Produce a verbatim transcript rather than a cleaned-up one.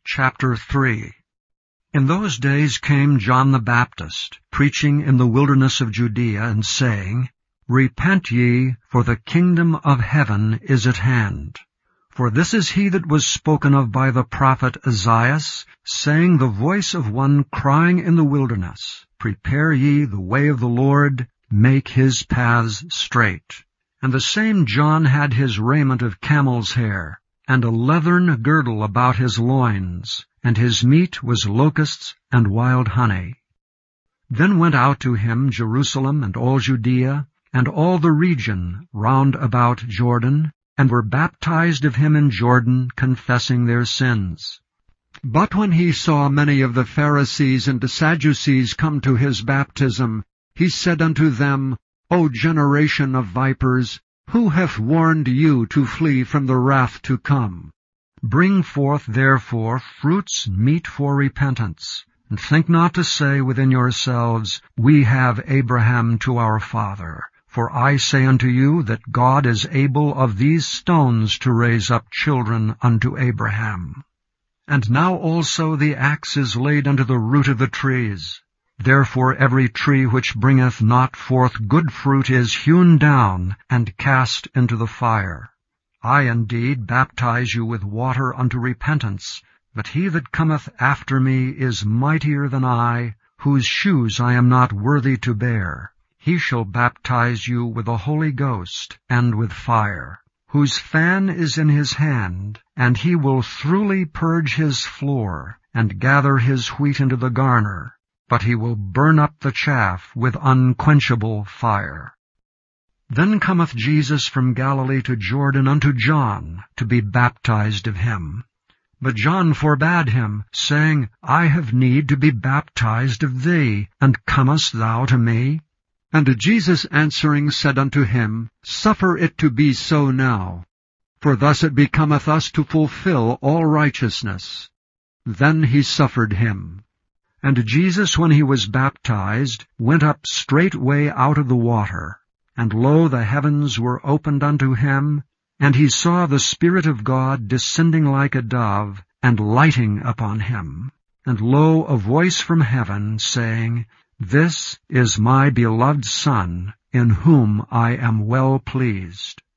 Chapter three. In those days came John the Baptist, preaching in the wilderness of Judea, and saying, Repent ye, for the kingdom of heaven is at hand. For this is he that was spoken of by the prophet Esaias, saying, The voice of one crying in the wilderness, Prepare ye the way of the Lord, make his paths straight. And the same John had his raiment of camel's hair, and a leathern girdle about his loins, and his meat was locusts and wild honey. Then went out to him Jerusalem and all Judea, and all the region round about Jordan, and were baptized of him in Jordan, confessing their sins. But when he saw many of the Pharisees and the Sadducees come to his baptism, he said unto them, O generation of vipers, who hath warned you to flee from the wrath to come? Bring forth therefore fruits meet for repentance, and think not to say within yourselves, We have Abraham to our father. For I say unto you that God is able of these stones to raise up children unto Abraham. And now also the axe is laid unto the root of the trees. Therefore every tree which bringeth not forth good fruit is hewn down, and cast into the fire. I indeed baptize you with water unto repentance, but he that cometh after me is mightier than I, whose shoes I am not worthy to bear. He shall baptize you with the Holy Ghost and with fire, whose fan is in his hand, and he will throughly purge his floor, and gather his wheat into the garner, but he will burn up the chaff with unquenchable fire. Then cometh Jesus from Galilee to Jordan unto John, to be baptized of him. But John forbade him, saying, I have need to be baptized of thee, and comest thou to me? And Jesus answering said unto him, Suffer it to be so now, for thus it becometh us to fulfill all righteousness. Then he suffered him. And Jesus, when he was baptized, went up straightway out of the water. And lo, the heavens were opened unto him, and he saw the Spirit of God descending like a dove, and lighting upon him. And lo, a voice from heaven, saying, This is my beloved Son, in whom I am well pleased.